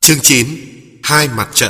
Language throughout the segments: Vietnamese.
Chương 9. Hai mặt trận.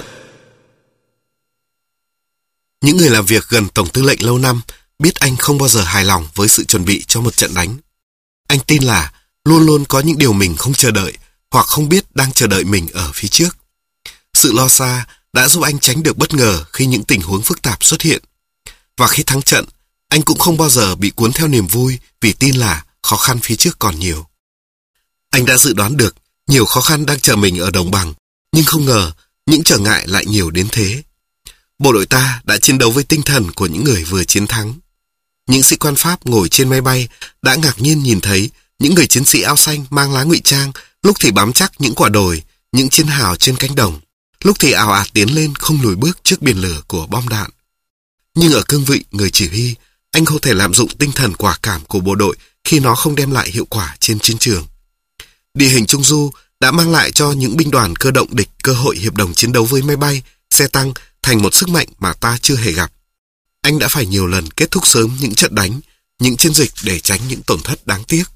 Những người làm việc gần Tổng tư lệnh lâu năm biết anh không bao giờ hài lòng với sự chuẩn bị cho một trận đánh. Anh tin là luôn luôn có những điều mình không chờ đợi hoặc không biết đang chờ đợi mình ở phía trước. Sự lo xa đã giúp anh tránh được bất ngờ khi những tình huống phức tạp xuất hiện. Và khi thắng trận, anh cũng không bao giờ bị cuốn theo niềm vui vì tin là khó khăn phía trước còn nhiều. Anh đã dự đoán được nhiều khó khăn đang chờ mình ở đồng bằng, nhưng không ngờ những trở ngại lại nhiều đến thế. Bộ đội ta đã chiến đấu với tinh thần của những người vừa chiến thắng. Những sĩ quan Pháp ngồi trên máy bay đã ngạc nhiên nhìn thấy những người chiến sĩ áo xanh mang lá ngụy trang, lúc thì bám chắc những quả đồi, những chiến hào trên cánh đồng, lúc thì ào ạt tiến lên không lùi bước trước biển lửa của bom đạn. Nhưng ở cương vị người chỉ huy, anh không thể lạm dụng tinh thần quả cảm của bộ đội khi nó không đem lại hiệu quả trên chiến trường. Địa hình Trung Du đã mang lại cho những binh đoàn cơ động địch cơ hội hiệp đồng chiến đấu với máy bay, xe tăng thành một sức mạnh mà ta chưa hề gặp. Anh đã phải nhiều lần kết thúc sớm những trận đánh, những chiến dịch để tránh những tổn thất đáng tiếc.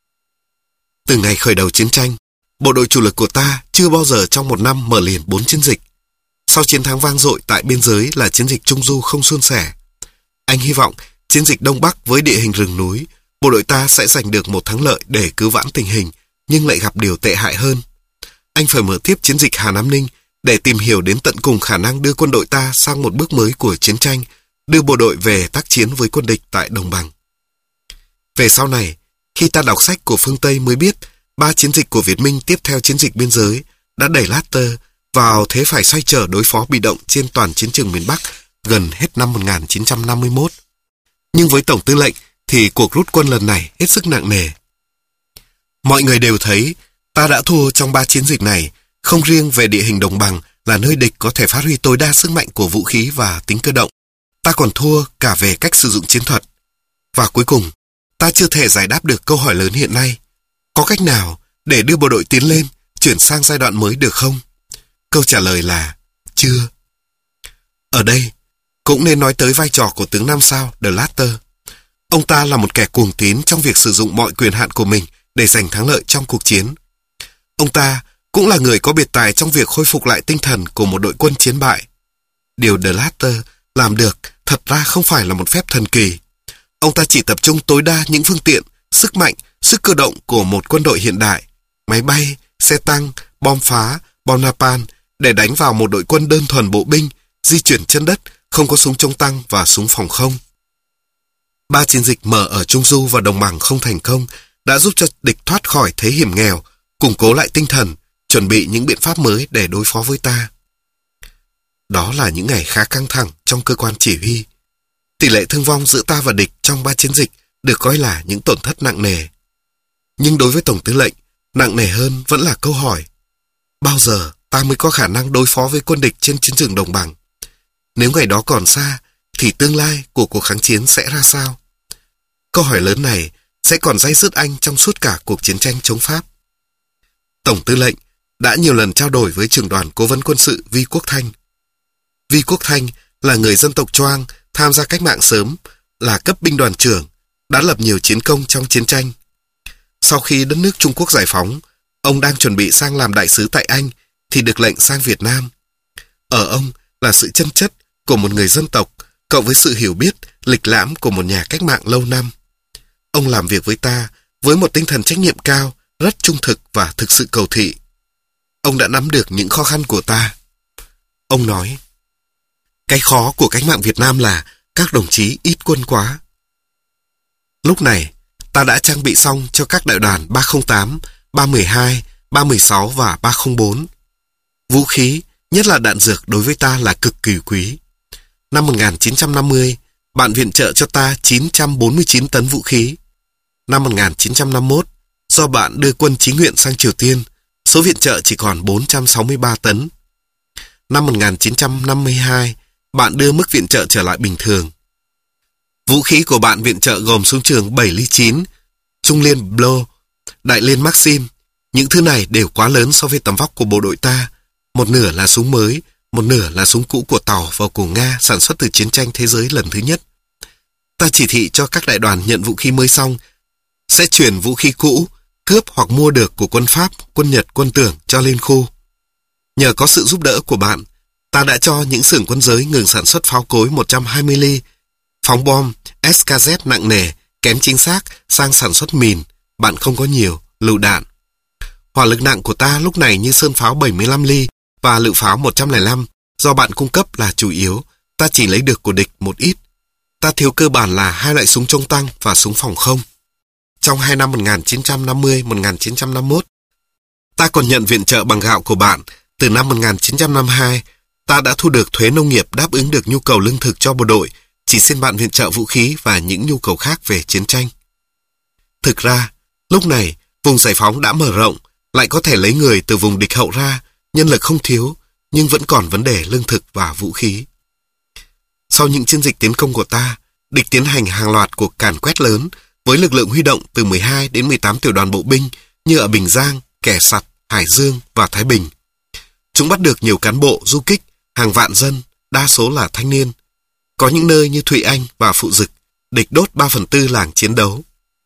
Từ ngày khởi đầu chiến tranh, bộ đội chủ lực của ta chưa bao giờ trong một năm mở liền 4 chiến dịch. Sau chiến thắng vang dội tại biên giới là chiến dịch Trung Du không suôn sẻ. Anh hy vọng chiến dịch Đông Bắc với địa hình rừng núi, bộ đội ta sẽ giành được một thắng lợi để cứu vãn tình hình, nhưng lại gặp điều tệ hại hơn. Anh phải mở tiếp chiến dịch Hà Nam Ninh để tìm hiểu đến tận cùng khả năng đưa quân đội ta sang một bước mới của chiến tranh, đưa bộ đội về tác chiến với quân địch tại đồng bằng. Về sau này, khi ta đọc sách của phương Tây mới biết 3 chiến dịch của Việt Minh tiếp theo chiến dịch biên giới đã đẩy Latter vào thế phải xoay trở đối phó bị động trên toàn chiến trường miền Bắc gần hết năm 1951. Nhưng với Tổng tư lệnh thì cuộc rút quân lần này hết sức nặng nề. Mọi người đều thấy ta đã thua trong 3 chiến dịch này, không riêng về địa hình đồng bằng là nơi địch có thể phát huy tối đa sức mạnh của vũ khí và tính cơ động. Ta còn thua cả về cách sử dụng chiến thuật. Và cuối cùng, ta chưa thể giải đáp được câu hỏi lớn hiện nay. Có cách nào để đưa bộ đội tiến lên, chuyển sang giai đoạn mới được không? Câu trả lời là chưa. Ở đây, cũng nên nói tới vai trò của tướng 5 sao De Latter. Ông ta là một kẻ cuồng tín trong việc sử dụng mọi quyền hạn của mình để giành thắng lợi trong cuộc chiến. Ông ta cũng là người có biệt tài trong việc khôi phục lại tinh thần của một đội quân chiến bại. Điều De Latter làm được thật ra không phải là một phép thần kỳ. Ông ta chỉ tập trung tối đa những phương tiện, sức mạnh, sức cơ động của một quân đội hiện đại, máy bay, xe tăng, bom phá, bom napalm để đánh vào một đội quân đơn thuần bộ binh, di chuyển chân đất, không có súng chống tăng và súng phòng không. 3 chiến dịch mở ở Trung Du và đồng bằng không thành công đã giúp cho địch thoát khỏi thế hiểm nghèo, củng cố lại tinh thần, chuẩn bị những biện pháp mới để đối phó với ta. Đó là những ngày khá căng thẳng trong cơ quan chỉ huy. Tỷ lệ thương vong giữa ta và địch trong 3 chiến dịch được coi là những tổn thất nặng nề. Nhưng đối với Tổng tư lệnh, nặng nề hơn vẫn là câu hỏi: bao giờ ta mới có khả năng đối phó với quân địch trên chiến trường đồng bằng? Nếu ngày đó còn xa, thì tương lai của cuộc kháng chiến sẽ ra sao? Câu hỏi lớn này sẽ còn day dứt anh trong suốt cả cuộc chiến tranh chống Pháp. Tổng tư lệnh đã nhiều lần trao đổi với trưởng đoàn cố vấn quân sự Vi Quốc Thanh. Vi Quốc Thanh là người dân tộc Choang, tham gia cách mạng sớm, là cấp binh đoàn trưởng, đã lập nhiều chiến công trong chiến tranh. Sau khi đất nước Trung Quốc giải phóng, ông đang chuẩn bị sang làm đại sứ tại Anh thì được lệnh sang Việt Nam. Ở ông là sự chân chất của một người dân tộc cộng với sự hiểu biết, lịch lãm của một nhà cách mạng lâu năm. Ông làm việc với ta với một tinh thần trách nhiệm cao, rất trung thực và thực sự cầu thị. Ông đã nắm được những khó khăn của ta. Ông nói: cái khó của cách mạng Việt Nam là các đồng chí ít quân quá. Lúc này, ta đã trang bị xong cho các đại đoàn 308, 312, 316 và 304. Vũ khí, nhất là đạn dược đối với ta là cực kỳ quý. Năm 1950, bạn viện trợ cho ta 949 tấn vũ khí. Năm 1951, do bạn đưa quân chí nguyện sang Triều Tiên, số viện trợ chỉ còn 463 tấn. Năm 1952, bạn đưa mức viện trợ trở lại bình thường. Vũ khí của bạn viện trợ gồm súng trường 7 ly 9, trung liên Blow, đại liên Maxim. Những thứ này đều quá lớn so với tầm vóc của bộ đội ta. Một nửa là súng mới, một nửa là súng cũ của Tàu và của Nga sản xuất từ chiến tranh thế giới lần thứ nhất. Ta chỉ thị cho các đại đoàn nhận vũ khí mới xong sẽ chuyển vũ khí cũ, cướp hoặc mua được của quân Pháp, quân Nhật, quân Tưởng cho lên khu. Nhờ có sự giúp đỡ của bạn, ta đã cho những xưởng quân giới ngừng sản xuất pháo cối 120 ly, phóng bom, SKZ nặng nề, kém chính xác sang sản xuất mìn, bạn không có nhiều, lựu đạn. Hỏa lực nặng của ta lúc này như sơn pháo 75 ly và lựu pháo 105, do bạn cung cấp là chủ yếu, ta chỉ lấy được của địch một ít. Ta thiếu cơ bản là 2 loại súng chống tăng và súng phòng không. Trong 2 năm 1950-1951, ta còn nhận viện trợ bằng gạo của bạn. Từ năm 1952, ta đã thu được thuế nông nghiệp đáp ứng được nhu cầu lương thực cho bộ đội, chỉ xin bạn viện trợ vũ khí và những nhu cầu khác về chiến tranh. Thực ra, lúc này, vùng giải phóng đã mở rộng, lại có thể lấy người từ vùng địch hậu ra, nhân lực không thiếu, nhưng vẫn còn vấn đề lương thực và vũ khí. Sau những chiến dịch tiến công của ta, địch tiến hành hàng loạt cuộc càn quét lớn với lực lượng huy động từ 12 đến 18 tiểu đoàn bộ binh như ở Bình Giang, Kẻ Sặt, Hải Dương và Thái Bình. Chúng bắt được nhiều cán bộ, du kích, hàng vạn dân, đa số là thanh niên. Có những nơi như Thụy Anh và Phụ Dực, địch đốt 3/4 làng chiến đấu.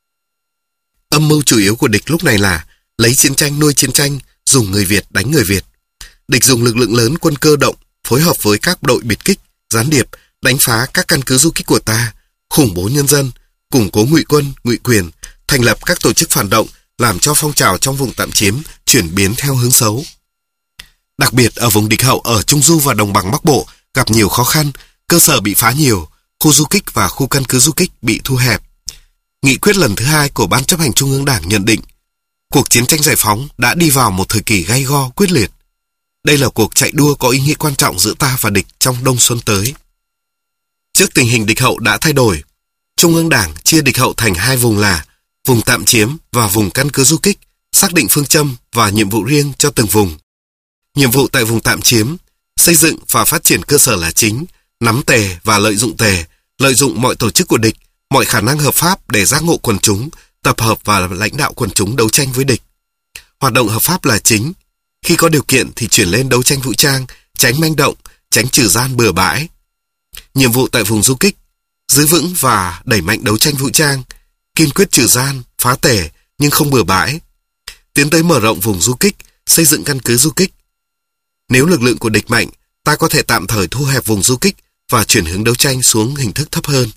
Âm mưu chủ yếu của địch lúc này là lấy chiến tranh nuôi chiến tranh, dùng người Việt đánh người Việt. Địch dùng lực lượng lớn quân cơ động, phối hợp với các đội biệt kích, gián điệp, đánh phá các căn cứ du kích của ta, khủng bố nhân dân, củng cố ngụy quân, ngụy quyền, thành lập các tổ chức phản động, làm cho phong trào trong vùng tạm chiếm chuyển biến theo hướng xấu. Đặc biệt ở vùng địch hậu ở Trung Du và Đồng bằng Bắc Bộ gặp nhiều khó khăn, cơ sở bị phá nhiều, khu du kích và khu căn cứ du kích bị thu hẹp. Nghị quyết lần thứ 2 của Ban chấp hành Trung ương Đảng nhận định, cuộc chiến tranh giải phóng đã đi vào một thời kỳ gay go, quyết liệt. Đây là cuộc chạy đua có ý nghĩa quan trọng giữa ta và địch trong đông xuân tới. Trước tình hình địch hậu đã thay đổi, Trung ương Đảng chia địch hậu thành 2 vùng là vùng tạm chiếm và vùng căn cứ du kích, xác định phương châm và nhiệm vụ riêng cho từng vùng. Nhiệm vụ tại vùng tạm chiếm, xây dựng và phát triển cơ sở là chính, nắm tề và lợi dụng tề, lợi dụng mọi tổ chức của địch, mọi khả năng hợp pháp để giác ngộ quần chúng, tập hợp và lãnh đạo quần chúng đấu tranh với địch. Hoạt động hợp pháp là chính. Khi có điều kiện thì chuyển lên đấu tranh vũ trang, tránh manh động, tránh trừ gian bừa bãi. Nhiệm vụ tại vùng du kích, giữ vững và đẩy mạnh đấu tranh vũ trang, kiên quyết trừ gian, phá tể nhưng không bừa bãi. Tiến tới mở rộng vùng du kích, xây dựng căn cứ du kích. Nếu lực lượng của địch mạnh, ta có thể tạm thời thu hẹp vùng du kích và chuyển hướng đấu tranh xuống hình thức thấp hơn.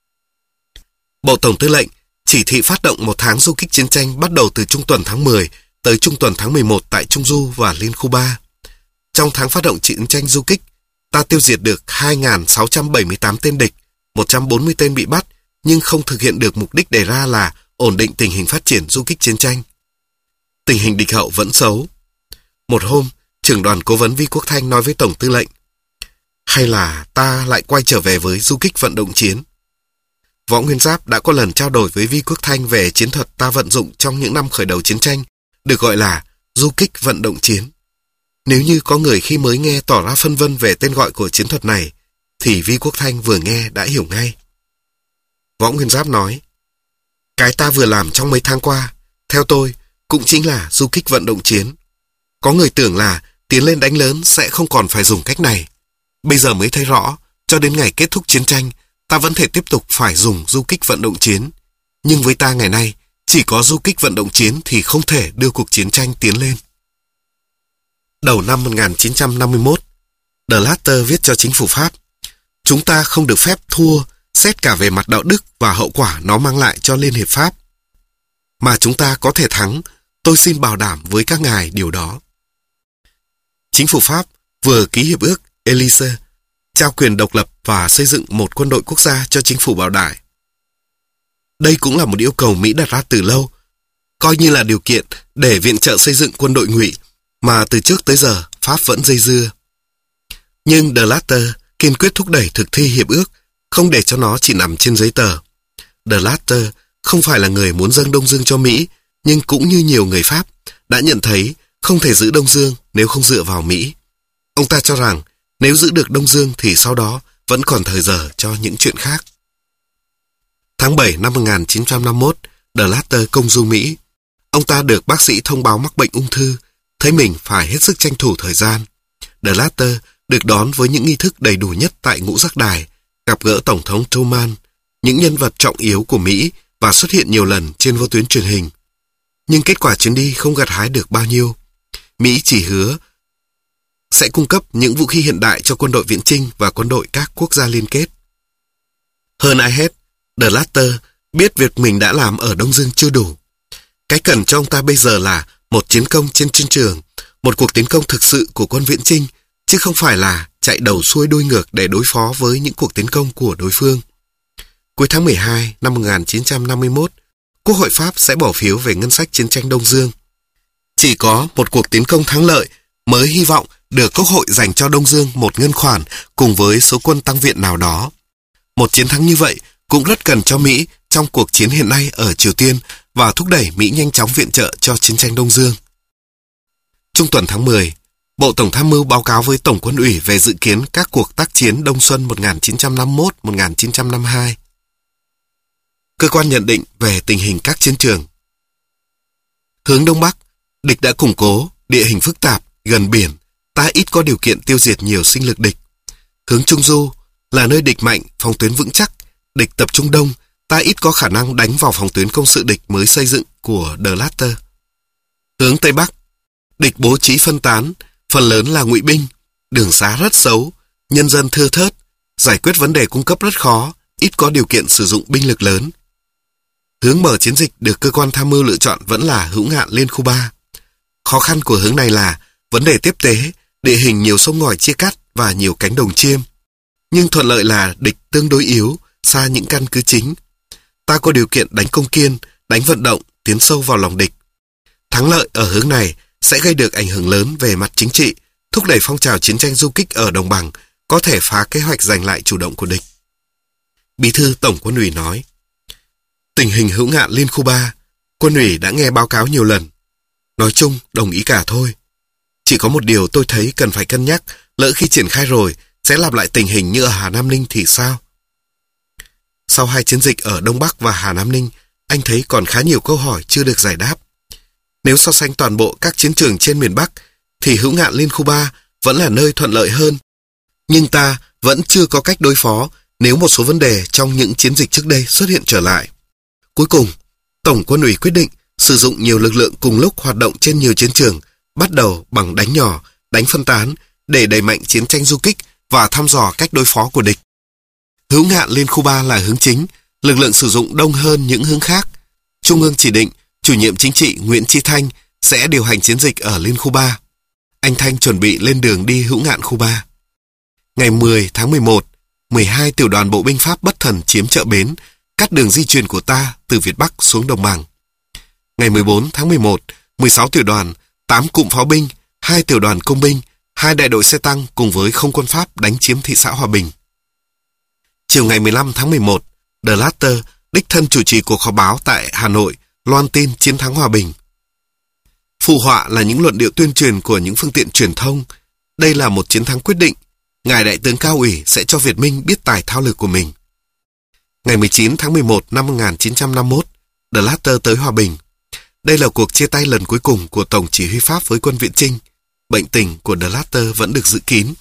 Bộ Tổng Tư lệnh chỉ thị phát động 1 tháng du kích chiến tranh bắt đầu từ trung tuần tháng 10 tới trung tuần tháng 11 tại Trung Du và Liên khu 3. Trong tháng phát động chiến tranh du kích, ta tiêu diệt được 2.678 tên địch, 140 tên bị bắt, nhưng không thực hiện được mục đích đề ra là ổn định tình hình phát triển du kích chiến tranh. Tình hình địch hậu vẫn xấu. Một hôm, trưởng đoàn cố vấn Vi Quốc Thanh nói với Tổng Tư lệnh, hay là ta lại quay trở về với du kích vận động chiến. Võ Nguyên Giáp đã có lần trao đổi với Vi Quốc Thanh về chiến thuật ta vận dụng trong những năm khởi đầu chiến tranh, được gọi là du kích vận động chiến. Nếu như có người khi mới nghe tỏ ra phân vân về tên gọi của chiến thuật này, thì Vi Quốc Thanh vừa nghe đã hiểu ngay. Võ Nguyên Giáp nói, cái ta vừa làm trong mấy tháng qua, theo tôi, cũng chính là du kích vận động chiến. Có người tưởng là tiến lên đánh lớn sẽ không còn phải dùng cách này. Bây giờ mới thấy rõ, cho đến ngày kết thúc chiến tranh, ta vẫn thể tiếp tục phải dùng du kích vận động chiến. Nhưng với ta ngày nay, chỉ có du kích vận động chiến thì không thể đưa cuộc chiến tranh tiến lên. Đầu năm 1951, De Latter viết cho chính phủ Pháp, chúng ta không được phép thua xét cả về mặt đạo đức và hậu quả nó mang lại cho Liên hiệp Pháp. Mà chúng ta có thể thắng, tôi xin bảo đảm với các ngài điều đó. Chính phủ Pháp vừa ký hiệp ước Élysée, trao quyền độc lập và xây dựng một quân đội quốc gia cho chính phủ Bảo Đại. Đây cũng là một yêu cầu Mỹ đặt ra từ lâu, coi như là điều kiện để viện trợ xây dựng quân đội ngụy mà từ trước tới giờ Pháp vẫn dây dưa. Nhưng De Latter kiên quyết thúc đẩy thực thi hiệp ước, không để cho nó chỉ nằm trên giấy tờ. De Latter không phải là người muốn dâng Đông Dương cho Mỹ, nhưng cũng như nhiều người Pháp đã nhận thấy không thể giữ Đông Dương nếu không dựa vào Mỹ. Ông ta cho rằng nếu giữ được Đông Dương thì sau đó vẫn còn thời giờ cho những chuyện khác. Tháng 7 năm 1951, De Latter công du Mỹ. Ông ta được bác sĩ thông báo mắc bệnh ung thư, thấy mình phải hết sức tranh thủ thời gian. De Latter được đón với những nghi thức đầy đủ nhất tại Ngũ Giác Đài, gặp gỡ Tổng thống Truman, những nhân vật trọng yếu của Mỹ và xuất hiện nhiều lần trên vô tuyến truyền hình. Nhưng kết quả chuyến đi không gặt hái được bao nhiêu. Mỹ chỉ hứa sẽ cung cấp những vũ khí hiện đại cho quân đội viện chinh và quân đội các quốc gia liên kết. Hơn ai hết, De Latter biết việc mình đã làm ở Đông Dương chưa đủ. Cái cần cho ông ta bây giờ là một chiến công trên chiến trường, một cuộc tiến công thực sự của quân viện chinh, chứ không phải là chạy đầu xuôi đuôi ngược để đối phó với những cuộc tiến công của đối phương. Cuối tháng 12 năm 1951, Quốc hội Pháp sẽ bỏ phiếu về ngân sách chiến tranh Đông Dương. Chỉ có một cuộc tiến công thắng lợi mới hy vọng được Quốc hội dành cho Đông Dương một ngân khoản cùng với số quân tăng viện nào đó. Một chiến thắng như vậy cũng rất cần cho Mỹ trong cuộc chiến hiện nay ở Triều Tiên và thúc đẩy Mỹ nhanh chóng viện trợ cho chiến tranh Đông Dương. Trung tuần tháng 10, Bộ Tổng tham mưu báo cáo với Tổng quân ủy về dự kiến các cuộc tác chiến Đông Xuân 1951-1952. Cơ quan nhận định về tình hình các chiến trường. Hướng Đông Bắc, địch đã củng cố, địa hình phức tạp, gần biển, ta ít có điều kiện tiêu diệt nhiều sinh lực địch. Hướng Trung Du là nơi địch mạnh, phòng tuyến vững chắc, địch tập trung đông, ta ít có khả năng đánh vào phòng tuyến công sự địch mới xây dựng của De Latter. Hướng Tây Bắc, địch bố trí phân tán, phần lớn là ngụy binh, đường xá rất xấu, nhân dân thưa thớt, giải quyết vấn đề cung cấp rất khó, ít có điều kiện sử dụng binh lực lớn. Hướng mở chiến dịch được cơ quan tham mưu lựa chọn vẫn là Hữu Ngạn Liên khu 3. Khó khăn của hướng này là vấn đề tiếp tế, địa hình nhiều sông ngòi chia cắt và nhiều cánh đồng chiêm. Nhưng thuận lợi là địch tương đối yếu, xa những căn cứ chính. Ta có điều kiện đánh công kiên, đánh vận động, tiến sâu vào lòng địch. Thắng lợi ở hướng này sẽ gây được ảnh hưởng lớn về mặt chính trị, thúc đẩy phong trào chiến tranh du kích ở đồng bằng, có thể phá kế hoạch giành lại chủ động của địch. Bí thư Tổng quân ủy nói, tình hình Hữu Ngạn Liên khu 3, quân ủy đã nghe báo cáo nhiều lần. Nói chung, đồng ý cả thôi. Chỉ có một điều tôi thấy cần phải cân nhắc, lỡ khi triển khai rồi, sẽ lặp lại tình hình như ở Hà Nam Ninh thì sao? Sau 2 chiến dịch ở Đông Bắc và Hà Nam Ninh, anh thấy còn khá nhiều câu hỏi chưa được giải đáp. Nếu so sánh toàn bộ các chiến trường trên miền Bắc, thì Hữu Ngạn Liên khu 3 vẫn là nơi thuận lợi hơn. Nhưng ta vẫn chưa có cách đối phó nếu một số vấn đề trong những chiến dịch trước đây xuất hiện trở lại. Cuối cùng, Tổng quân ủy quyết định sử dụng nhiều lực lượng cùng lúc hoạt động trên nhiều chiến trường, bắt đầu bằng đánh nhỏ, đánh phân tán để đẩy mạnh chiến tranh du kích và thăm dò cách đối phó của địch. Hữu Ngạn Liên khu 3 là hướng chính, lực lượng sử dụng đông hơn những hướng khác. Trung ương chỉ định chủ nhiệm chính trị Nguyễn Chí Thanh sẽ điều hành chiến dịch ở Liên khu 3. Anh Thanh chuẩn bị lên đường đi Hữu Ngạn khu 3. Ngày 10 tháng 11, 12 tiểu đoàn bộ binh Pháp bất thần chiếm chợ Bến, cắt đường di chuyển của ta từ Việt Bắc xuống Đồng Bằng. Ngày 14 tháng 11, 16 tiểu đoàn, 8 cụm pháo binh, 2 tiểu đoàn công binh, 2 đại đội xe tăng cùng với không quân Pháp đánh chiếm thị xã Hòa Bình. Chiều ngày 15 tháng 11, De Latter đích thân chủ trì cuộc họp báo tại Hà Nội, loan tin chiến thắng Hòa Bình. Phụ họa là những luận điệu tuyên truyền của những phương tiện truyền thông. Đây là một chiến thắng quyết định. Ngài Đại tướng Cao ủy sẽ cho Việt Minh biết tài thao lược của mình. Ngày 19 tháng 11 năm 1951, De Latter tới Hòa Bình. Đây là cuộc chia tay lần cuối cùng của Tổng chỉ huy Pháp với quân viện chinh. Bệnh tình của De Latter vẫn được giữ kín.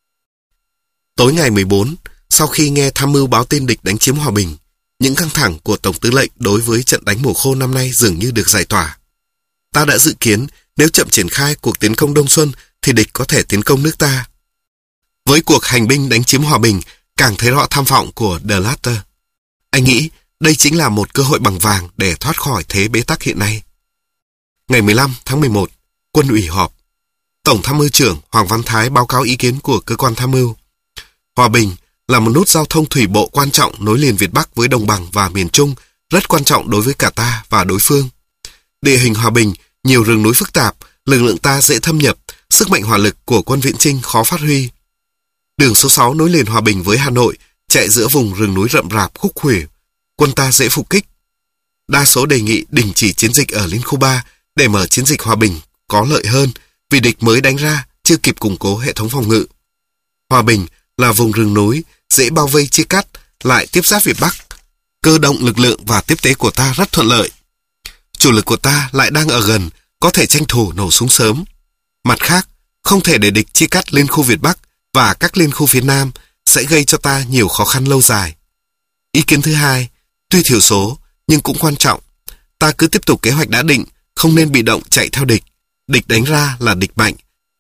Tối ngày 14, sau khi nghe tham mưu báo tin địch đánh chiếm Hòa Bình, những căng thẳng của Tổng tư lệnh đối với trận đánh mùa khô năm nay dường như được giải tỏa. Ta đã dự kiến nếu chậm triển khai cuộc tiến công Đông Xuân thì địch có thể tiến công nước ta. Với cuộc hành binh đánh chiếm Hòa Bình càng thấy rõ tham vọng của De Latter. Anh nghĩ đây chính là một cơ hội bằng vàng để thoát khỏi thế bế tắc hiện nay. Ngày 15 tháng 11, quân ủy họp. Tổng tham mưu trưởng Hoàng Văn Thái báo cáo ý kiến của cơ quan tham mưu. Hòa Bình là một nút giao thông thủy bộ quan trọng nối liền Việt Bắc với Đồng Bằng và miền Trung, rất quan trọng đối với cả ta và đối phương. Địa hình Hòa Bình, nhiều rừng núi phức tạp, lực lượng ta dễ thâm nhập, sức mạnh hỏa lực của quân viện chinh khó phát huy. Đường số 6 nối liền Hòa Bình với Hà Nội, chạy giữa vùng rừng núi rậm rạp khúc khuỷu, quân ta dễ phục kích. Đa số đề nghị đình chỉ chiến dịch ở Liên khu 3 để mở chiến dịch Hòa Bình có lợi hơn, vì địch mới đánh ra, chưa kịp củng cố hệ thống phòng ngự. Hòa Bình là vùng rừng núi, dễ bao vây chia cắt, lại tiếp giáp Việt Bắc. Cơ động lực lượng và tiếp tế của ta rất thuận lợi. Chủ lực của ta lại đang ở gần, có thể tranh thủ nổ súng sớm. Mặt khác, không thể để địch chia cắt liên khu Việt Bắc và các liên khu phía Nam sẽ gây cho ta nhiều khó khăn lâu dài. Ý kiến thứ hai, tuy thiểu số nhưng cũng quan trọng. Ta cứ tiếp tục kế hoạch đã định, không nên bị động chạy theo địch. Địch đánh ra là địch mạnh.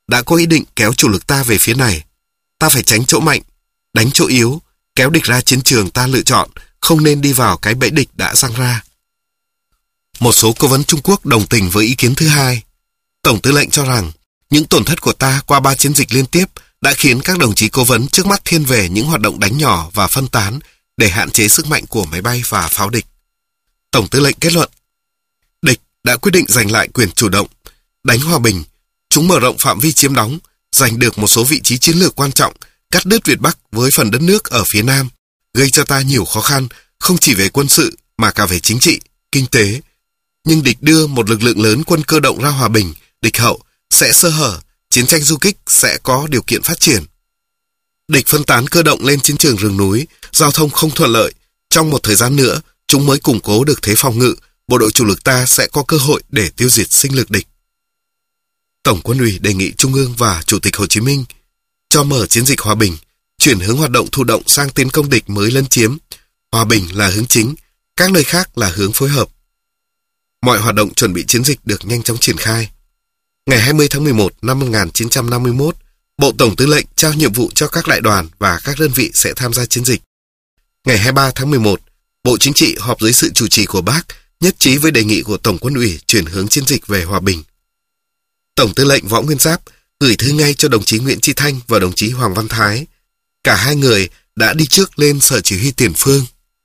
đã có ý định kéo chủ lực ta về phía này. Ta phải tránh chỗ mạnh, đánh chỗ yếu, kéo địch ra chiến trường ta lựa chọn, không nên đi vào cái bẫy địch đã giăng ra. Một số cố vấn Trung Quốc đồng tình với ý kiến thứ hai. Tổng tư lệnh cho rằng, những tổn thất của ta qua 3 chiến dịch liên tiếp đã khiến các đồng chí cố vấn trước mắt thiên về những hoạt động đánh nhỏ và phân tán để hạn chế sức mạnh của máy bay và pháo địch. Tổng tư lệnh kết luận, địch đã quyết định giành lại quyền chủ động, đánh hòa bình, chúng mở rộng phạm vi chiếm đóng, giành được một số vị trí chiến lược quan trọng, cắt đứt Việt Bắc với phần đất nước ở phía Nam, gây cho ta nhiều khó khăn, không chỉ về quân sự mà cả về chính trị, kinh tế. Nhưng địch đưa một lực lượng lớn quân cơ động ra hòa bình, địch hậu sẽ sơ hở, chiến tranh du kích sẽ có điều kiện phát triển. Địch phân tán cơ động lên chiến trường rừng núi, giao thông không thuận lợi. Trong một thời gian nữa, chúng mới củng cố được thế phòng ngự, bộ đội chủ lực ta sẽ có cơ hội để tiêu diệt sinh lực địch. Tổng Quân ủy đề nghị Trung ương và Chủ tịch Hồ Chí Minh cho mở chiến dịch hòa bình, chuyển hướng hoạt động thụ động sang tiến công địch mới lấn chiếm. Hòa bình là hướng chính, các nơi khác là hướng phối hợp. Mọi hoạt động chuẩn bị chiến dịch được nhanh chóng triển khai. Ngày 20 tháng 11 năm 1951, Bộ Tổng Tư lệnh trao nhiệm vụ cho các đại đoàn và các đơn vị sẽ tham gia chiến dịch. Ngày 23 tháng 11, Bộ Chính trị họp dưới sự chủ trì của Bác, nhất trí với đề nghị của Tổng Quân ủy chuyển hướng chiến dịch về hòa bình. Tổng Tư lệnh Võ Nguyên Giáp gửi thư ngay cho đồng chí Nguyễn Chí Thanh và đồng chí Hoàng Văn Thái. Cả hai người đã đi trước lên Sở Chỉ huy Tiền Phương.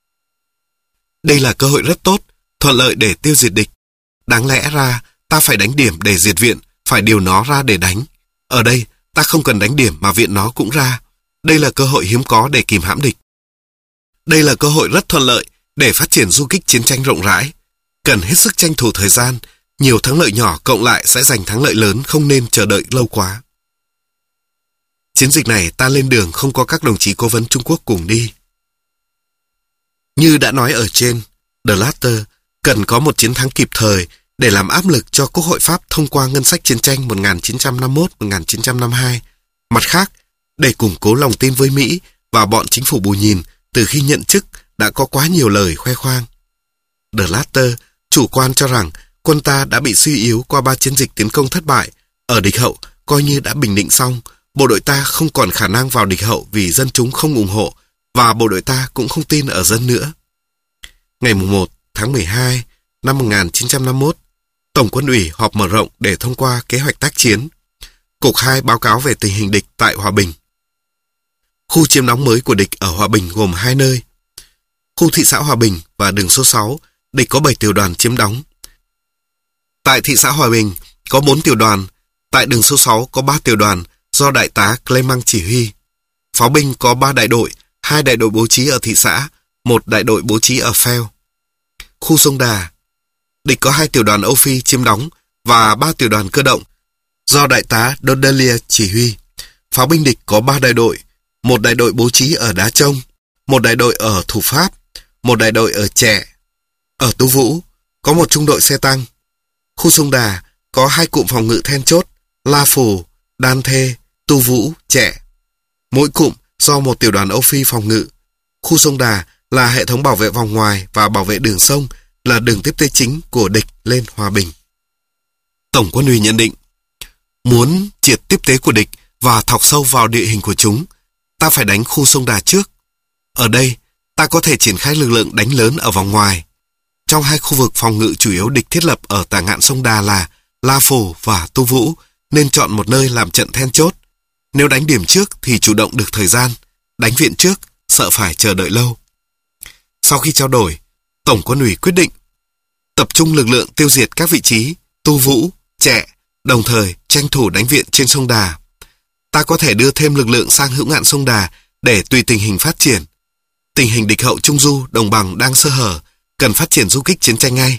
Đây là cơ hội rất tốt, thuận lợi để tiêu diệt địch. Đáng lẽ ra, ta phải đánh điểm để diệt viện, phải điều nó ra để đánh. Ở đây, ta không cần đánh điểm mà viện nó cũng ra. Đây là cơ hội hiếm có để kìm hãm địch. Đây là cơ hội rất thuận lợi để phát triển du kích chiến tranh rộng rãi. Cần hết sức tranh thủ thời gian, nhiều thắng lợi nhỏ cộng lại sẽ giành thắng lợi lớn, không nên chờ đợi lâu quá. Chiến dịch này ta lên đường không có các đồng chí cố vấn Trung Quốc cùng đi. Như đã nói ở trên, De Latter cần có một chiến thắng kịp thời để làm áp lực cho Quốc hội Pháp thông qua ngân sách chiến tranh 1951-1952. Mặt khác, để củng cố lòng tin với Mỹ và bọn chính phủ Bù Nhìn từ khi nhận chức đã có quá nhiều lời khoe khoang. De Latter chủ quan cho rằng quân ta đã bị suy yếu qua 3 chiến dịch tiến công thất bại, ở địch hậu coi như đã bình định xong, bộ đội ta không còn khả năng vào địch hậu vì dân chúng không ủng hộ và bộ đội ta cũng không tin ở dân nữa. Ngày 1 tháng 12 năm 1951, Tổng Quân ủy họp mở rộng để thông qua kế hoạch tác chiến. Cục 2 báo cáo về tình hình địch tại Hòa Bình. Khu chiếm đóng mới của địch ở Hòa Bình gồm 2 nơi. Khu thị xã Hòa Bình và đường số 6, địch có 7 tiểu đoàn chiếm đóng. Tại thị xã Hòa Bình có 4 tiểu đoàn, tại đường số 6 có 3 tiểu đoàn do Đại tá Clement chỉ huy. Pháo binh có 3 đại đội, 2 đại đội bố trí ở thị xã, 1 đại đội bố trí ở Pheo. Khu Sông Đà, địch có 2 tiểu đoàn Âu Phi chiếm đóng và 3 tiểu đoàn cơ động do Đại tá Dodelier chỉ huy. Pháo binh địch có 3 đại đội, 1 đại đội bố trí ở Đá Trông, 1 đại đội ở Thủ Pháp, 1 đại đội ở Trẻ. Ở Tu Vũ có 1 trung đội xe tăng. Khu Sông Đà có 2 cụm phòng ngự then chốt, La Phủ, Đan Thê, Tu Vũ, Trẻ. Mỗi cụm do 1 tiểu đoàn Âu Phi phòng ngự. Khu Sông Đà là hệ thống bảo vệ vòng ngoài và bảo vệ đường sông, là đường tiếp tế chính của địch lên Hòa Bình. Tổng Quân ủy nhận định, muốn triệt tiếp tế của địch và thọc sâu vào địa hình của chúng, ta phải đánh khu Sông Đà trước. Ở đây, ta có thể triển khai lực lượng đánh lớn ở vòng ngoài. Trong 2 khu vực phòng ngự chủ yếu địch thiết lập ở tả ngạn sông Đà là La Phù và Tu Vũ, nên chọn một nơi làm trận then chốt. Nếu đánh điểm trước thì chủ động được thời gian, đánh viện trước sợ phải chờ đợi lâu. Sau khi trao đổi, Tổng Quân ủy quyết định tập trung lực lượng tiêu diệt các vị trí Tu Vũ, Trẻ, đồng thời tranh thủ đánh viện trên sông Đà. Ta có thể đưa thêm lực lượng sang hữu ngạn sông Đà để tùy tình hình phát triển. Tình hình địch hậu Trung Du, đồng bằng đang sơ hở, cần phát triển du kích chiến tranh ngay.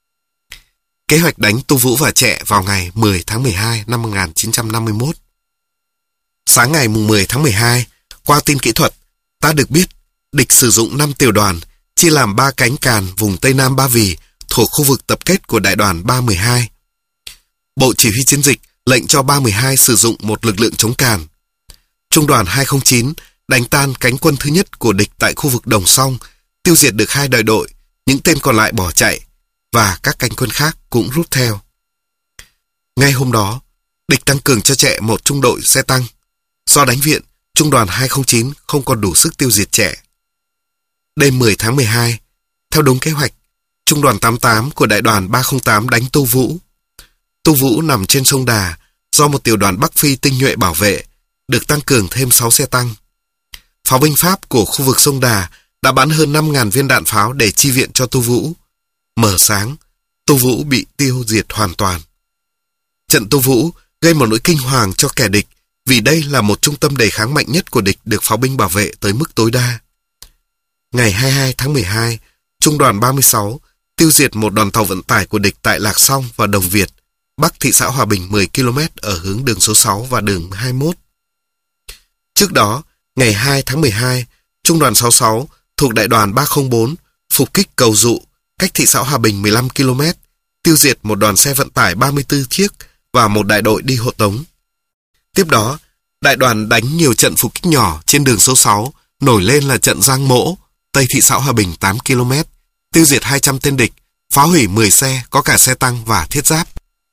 Kế hoạch đánh Tu Vũ và Trẻ vào ngày 10 tháng 12 năm 1951. Sáng ngày 10 tháng 12, qua tin kỹ thuật, ta được biết địch sử dụng 5 tiểu đoàn, chia làm 3 cánh càn vùng Tây Nam Ba Vì thuộc khu vực tập kết của đại đoàn 312. Bộ Chỉ huy chiến dịch lệnh cho 312 sử dụng một lực lượng chống càn. Trung đoàn 209 đánh tan cánh quân thứ nhất của địch tại khu vực Đồng Song, tiêu diệt được 2 đại đội, những tên còn lại bỏ chạy, và các cánh quân khác cũng rút theo. Ngay hôm đó, Địch tăng cường cho trẻ một trung đội xe tăng. Do đánh viện, trung đoàn 209 không còn đủ sức tiêu diệt trẻ. Đêm 10 tháng 12, theo đúng kế hoạch, trung đoàn 88 của đại đoàn 308 đánh Tu Vũ. Tu Vũ nằm trên sông Đà, do một tiểu đoàn Bắc Phi tinh nhuệ bảo vệ, được tăng cường thêm 6 xe tăng. Pháo binh Pháp của khu vực sông Đà đã bắn hơn 5.000 viên đạn pháo để chi viện cho Tu Vũ. Mở sáng, Tu Vũ bị tiêu diệt hoàn toàn. Trận Tu Vũ gây một nỗi kinh hoàng cho kẻ địch, vì đây là một trung tâm đề kháng mạnh nhất của địch được pháo binh bảo vệ tới mức tối đa. Ngày 22 tháng 12, trung đoàn 36 tiêu diệt một đoàn tàu vận tải của địch tại Lạc Song và Đồng Việt, bắc thị xã Hòa Bình 10 km ở hướng đường số 6 và đường 21. Trước đó, ngày 2 tháng 12, trung đoàn 66 thuộc đại đoàn 304 phục kích Cầu Dụ, cách thị xã Hòa Bình 15 km, tiêu diệt một đoàn xe vận tải 34 chiếc và một đại đội đi hộ tống. Tiếp đó, đại đoàn đánh nhiều trận phục kích nhỏ trên đường số 6, nổi lên là trận Giang Mỗ, tây thị xã Hòa Bình 8 km, tiêu diệt 200 tên địch, phá hủy 10 xe, có cả xe tăng và thiết giáp.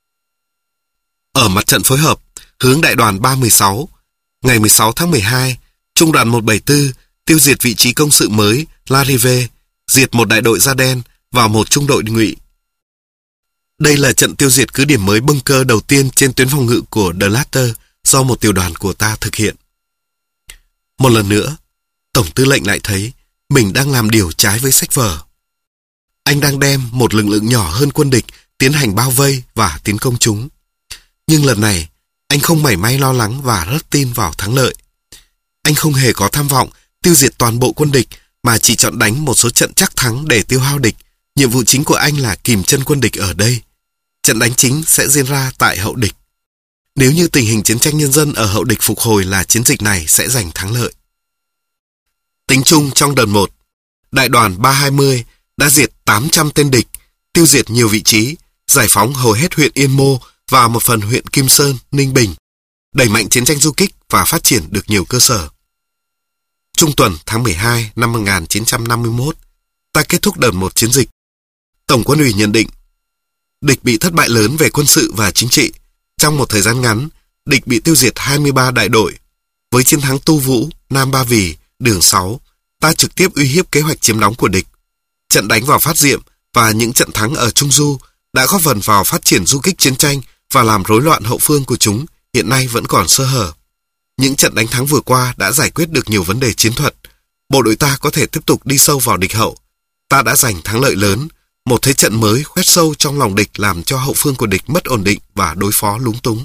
Ở mặt trận phối hợp, hướng đại đoàn 316, ngày 16 tháng 12, trung đoàn 174 tiêu diệt vị trí công sự mới La Rive, diệt một đại đội da đen và một trung đội ngụy. Đây là trận tiêu diệt cứ điểm mới bunker đầu tiên trên tuyến phòng ngự của De Latter do một tiểu đoàn của ta thực hiện. Một lần nữa, Tổng tư lệnh lại thấy mình đang làm điều trái với sách vở. Anh đang đem một lực lượng nhỏ hơn quân địch tiến hành bao vây và tiến công chúng. Nhưng lần này, anh không mảy may lo lắng và rất tin vào thắng lợi. Anh không hề có tham vọng tiêu diệt toàn bộ quân địch mà chỉ chọn đánh một số trận chắc thắng để tiêu hao địch. Nhiệm vụ chính của anh là kìm chân quân địch ở đây. Trận đánh chính sẽ diễn ra tại hậu địch. Nếu như tình hình chiến tranh nhân dân ở hậu địch phục hồi là chiến dịch này sẽ giành thắng lợi. Tính chung trong đợt 1, đại đoàn 320 đã diệt 800 tên địch, tiêu diệt nhiều vị trí, giải phóng hầu hết huyện Yên Mô và một phần huyện Kim Sơn, Ninh Bình, đẩy mạnh chiến tranh du kích và phát triển được nhiều cơ sở. Trung tuần tháng 12 năm 1951, ta kết thúc đợt 1 chiến dịch. Tổng quân ủy nhận định, địch bị thất bại lớn về quân sự và chính trị. Trong một thời gian ngắn, địch bị tiêu diệt 23 đại đội. Với chiến thắng Tu Vũ, Nam Ba Vì, đường 6, ta trực tiếp uy hiếp kế hoạch chiếm đóng của địch. Trận đánh vào Phát Diệm và những trận thắng ở Trung Du đã góp phần vào phát triển du kích chiến tranh và làm rối loạn hậu phương của chúng, hiện nay vẫn còn sơ hở. Những trận đánh thắng vừa qua đã giải quyết được nhiều vấn đề chiến thuật. Bộ đội ta có thể tiếp tục đi sâu vào địch hậu. Ta đã giành thắng lợi lớn. Một thế trận mới khoét sâu trong lòng địch làm cho hậu phương của địch mất ổn định và đối phó lúng túng.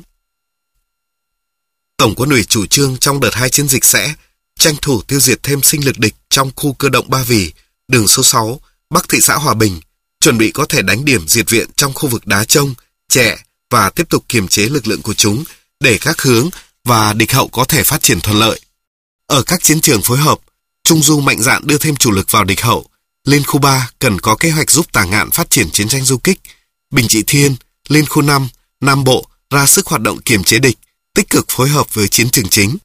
Tổng quân ủy chủ trương trong đợt 2 chiến dịch sẽ tranh thủ tiêu diệt thêm sinh lực địch trong khu cơ động Ba Vì, đường số 6, bắc thị xã Hòa Bình, chuẩn bị có thể đánh điểm diệt viện trong khu vực Đá Trông, Chẹ và tiếp tục kiềm chế lực lượng của chúng để các hướng và địch hậu có thể phát triển thuận lợi. Ở các chiến trường phối hợp, Trung Du mạnh dạn đưa thêm chủ lực vào địch hậu. Liên khu 3 cần có kế hoạch giúp Tả Ngạn phát triển chiến tranh du kích. Bình Trị Thiên, Liên khu 5, Nam Bộ ra sức hoạt động kiềm chế địch, tích cực phối hợp với chiến trường chính.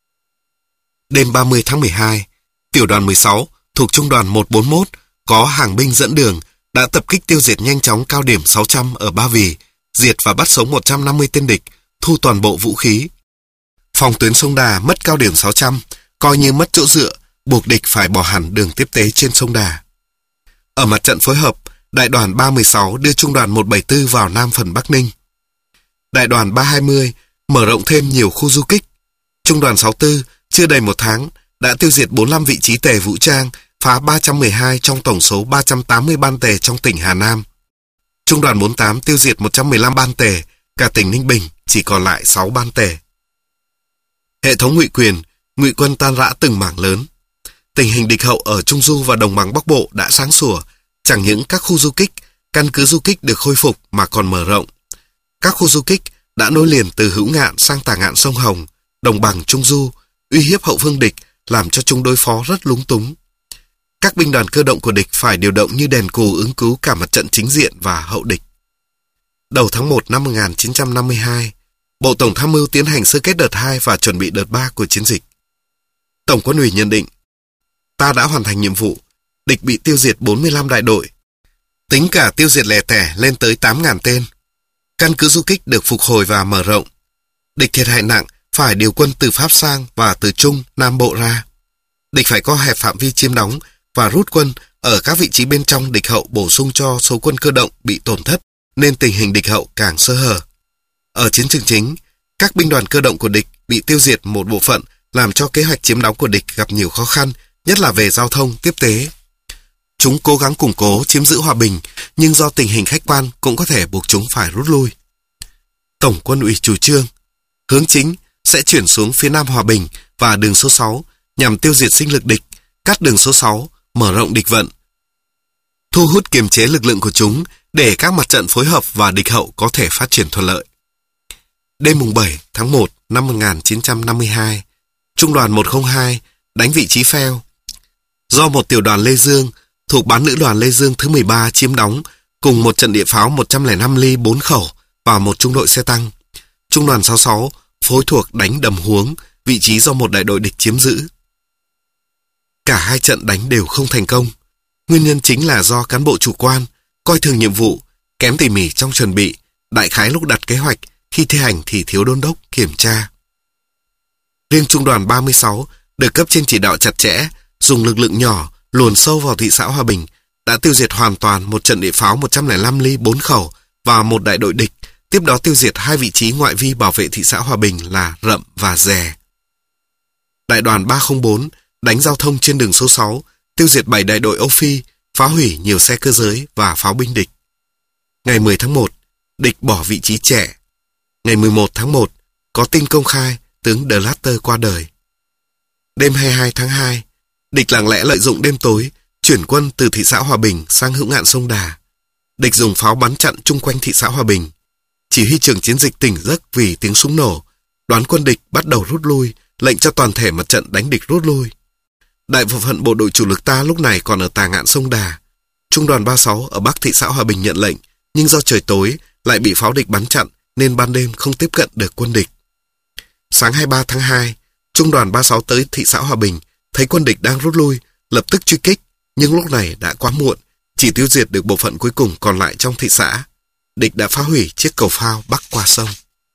Đêm 30 tháng 12, tiểu đoàn 16 thuộc trung đoàn 141 có hàng binh dẫn đường đã tập kích tiêu diệt nhanh chóng cao điểm 600 ở Ba Vì, diệt và bắt sống 150 tên địch, thu toàn bộ vũ khí. Phòng tuyến sông Đà mất cao điểm 600, coi như mất chỗ dựa, buộc địch phải bỏ hẳn đường tiếp tế trên sông Đà. Ở mặt trận phối hợp, đại đoàn 316 đưa trung đoàn 174 vào Nam phần Bắc Ninh. Đại đoàn 320 mở rộng thêm nhiều khu du kích. Trung đoàn 64 chưa đầy một tháng đã tiêu diệt 45 vị trí tề vũ trang, phá 312 trong tổng số 380 ban tề trong tỉnh Hà Nam. Trung đoàn 48 tiêu diệt 115 ban tề, cả tỉnh Ninh Bình chỉ còn lại 6 ban tề. Hệ thống ngụy quyền, ngụy quân tan rã từng mảng lớn. Tình hình địch hậu ở Trung Du và Đồng bằng Bắc Bộ đã sáng sủa, chẳng những các khu du kích, căn cứ du kích được khôi phục mà còn mở rộng. Các khu du kích đã nối liền từ Hữu Ngạn sang Tả Ngạn sông Hồng, Đồng bằng Trung Du, uy hiếp hậu phương địch, làm cho chúng đối phó rất lúng túng. Các binh đoàn cơ động của địch phải điều động như đèn cù ứng cứu cả mặt trận chính diện và hậu địch. Đầu tháng 1 năm 1952, Bộ Tổng tham mưu tiến hành sơ kết đợt 2 và chuẩn bị đợt 3 của chiến dịch. Tổng quân ủy nhận định, ta đã hoàn thành nhiệm vụ, địch bị tiêu diệt 45 đại đội. Tính cả tiêu diệt lẻ tẻ lên tới 8.000 tên. Căn cứ du kích được phục hồi và mở rộng, Địch thiệt hại nặng, phải điều quân từ Pháp sang và từ Trung, Nam Bộ ra. Địch phải co hẹp phạm vi chiếm đóng và rút quân ở các vị trí bên trong địch hậu, bổ sung cho số quân cơ động bị tổn thất, nên tình hình địch hậu càng sơ hở. Ở chiến trường chính, các binh đoàn cơ động của địch bị tiêu diệt một bộ phận, làm cho kế hoạch chiếm đóng của địch gặp nhiều khó khăn, nhất là về giao thông, tiếp tế. Chúng cố gắng củng cố chiếm giữ hòa bình, nhưng do tình hình khách quan cũng có thể buộc chúng phải rút lui. Tổng quân ủy chủ trương, hướng chính sẽ chuyển xuống phía Nam Hòa Bình và đường số 6 nhằm tiêu diệt sinh lực địch, cắt đường số 6, mở rộng địch vận, thu hút kiềm chế lực lượng của chúng để các mặt trận phối hợp và địch hậu có thể phát triển thuận lợi. Đêm mùng 7 tháng 1 năm 1952, Trung đoàn 102 đánh vị trí Pheo. Do một tiểu đoàn Lê Dương thuộc bán lữ đoàn Lê Dương thứ 13 chiếm đóng cùng một trận địa pháo 105 ly 4 khẩu và một trung đội xe tăng. Trung đoàn 66 phối thuộc đánh Đầm Huống, vị trí do một đại đội địch chiếm giữ. Cả hai trận đánh đều không thành công. Nguyên nhân chính là do cán bộ chủ quan, coi thường nhiệm vụ, kém tỉ mỉ trong chuẩn bị, đại khái lúc đặt kế hoạch, khi thi hành thì thiếu đôn đốc, kiểm tra. Riêng Trung đoàn 36 được cấp trên chỉ đạo chặt chẽ, dùng lực lượng nhỏ luồn sâu vào thị xã Hòa Bình, đã tiêu diệt hoàn toàn một trận địa pháo 105 ly 4 khẩu và một đại đội địch, tiếp đó tiêu diệt hai vị trí ngoại vi bảo vệ thị xã Hòa Bình là Rậm và Dè. Đại đoàn 304 đánh giao thông trên đường số 6, tiêu diệt 7 đại đội Âu Phi, phá hủy nhiều xe cơ giới và pháo binh địch. Ngày 10 tháng 1, địch bỏ vị trí Trẻ. Ngày 11 tháng 1, có tin công khai tướng De Latter qua đời. Đêm 22 tháng 2, địch lặng lẽ lợi dụng đêm tối, chuyển quân từ thị xã Hòa Bình sang Hữu Ngạn sông Đà. Địch dùng pháo bắn chặn chung quanh thị xã Hòa Bình. Chỉ huy trưởng chiến dịch tỉnh giấc vì tiếng súng nổ. Đoán quân địch bắt đầu rút lui, lệnh cho toàn thể mặt trận đánh địch rút lui. Đại bộ phận bộ đội chủ lực ta lúc này còn ở Tà Ngạn sông Đà. Trung đoàn 36 ở Bắc thị xã Hòa Bình nhận lệnh, nhưng do trời tối lại bị pháo địch bắn chặn nên ban đêm không tiếp cận được quân địch. Sáng 23 tháng 2, Trung đoàn 36 tới thị xã Hòa Bình, thấy quân địch đang rút lui, lập tức truy kích, nhưng lúc này đã quá muộn, chỉ tiêu diệt được bộ phận cuối cùng còn lại trong thị xã. Địch đã phá hủy chiếc cầu phao bắc qua sông.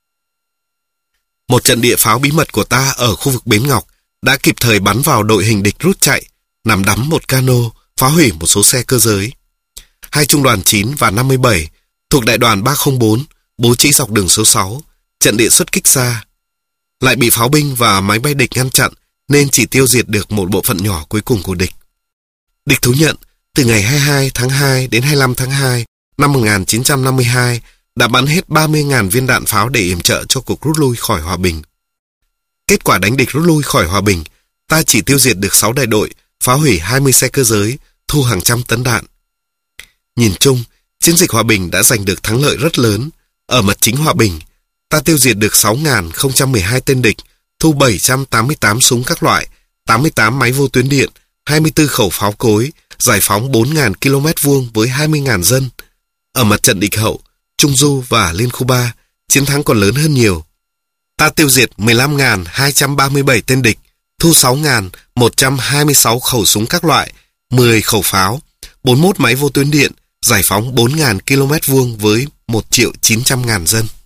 Một trận địa pháo bí mật của ta ở khu vực Bến Ngọc đã kịp thời bắn vào đội hình địch rút chạy, nằm đắm một cano, phá hủy một số xe cơ giới. Hai trung đoàn 9 và 57 thuộc đại đoàn 304 bố trí dọc đường số 6, trận địa xuất kích xa. Lại bị pháo binh và máy bay địch ngăn chặn nên chỉ tiêu diệt được một bộ phận nhỏ cuối cùng của địch. Địch thú nhận từ ngày 22 tháng 2 đến 25 tháng 2 năm 1952 đã bắn hết 30.000 viên đạn pháo để yểm trợ cho cuộc rút lui khỏi Hòa Bình. Kết quả đánh địch rút lui khỏi Hòa Bình, ta chỉ tiêu diệt được 6 đại đội, phá hủy 20 xe cơ giới, thu hàng trăm tấn đạn. Nhìn chung, chiến dịch Hòa Bình đã giành được thắng lợi rất lớn. Ở mặt chính Hòa Bình, ta tiêu diệt được 6.012 tên địch, thu 788 súng các loại, 88 máy vô tuyến điện, 24 khẩu pháo cối, giải phóng 4.000 km vuông với 20.000 dân. Ở mặt trận địch hậu, Trung Du và Liên khu 3, chiến thắng còn lớn hơn nhiều. Ta tiêu diệt 15.237 tên địch, thu 6.126 khẩu súng các loại, 10 khẩu pháo, 41 máy vô tuyến điện, giải phóng 4.000 km vuông với 1.900.000 dân.